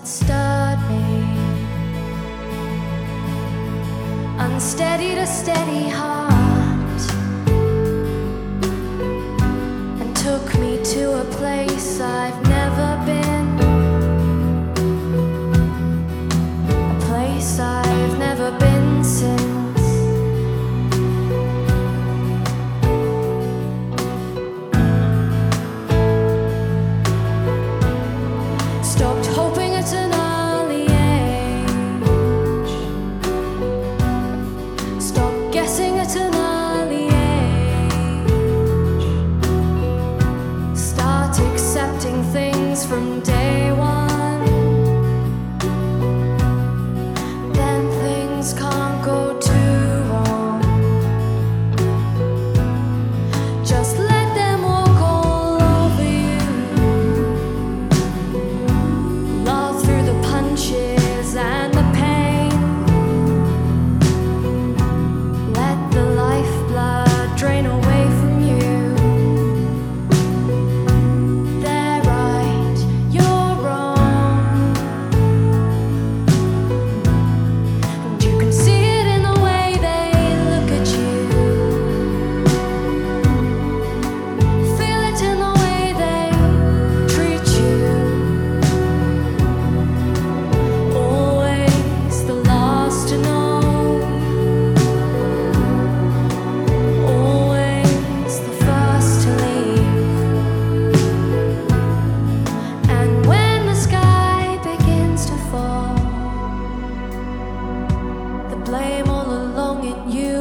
that stirred me, unsteady to steady heart, and took me to a place I've never been, a place I've never been since. Stopped hoping at an early age, stopped guessing at an early age, start accepting things from day one, then things can't go too wrong. Just let them walk all over you, punches and the pain. Let the lifeblood drain away from you. They're right, you're wrong, and you can see it in the way they look at you. Feel it in the way they treat you. To know, always the first to leave. And when the sky begins to fall, the blame all along in you.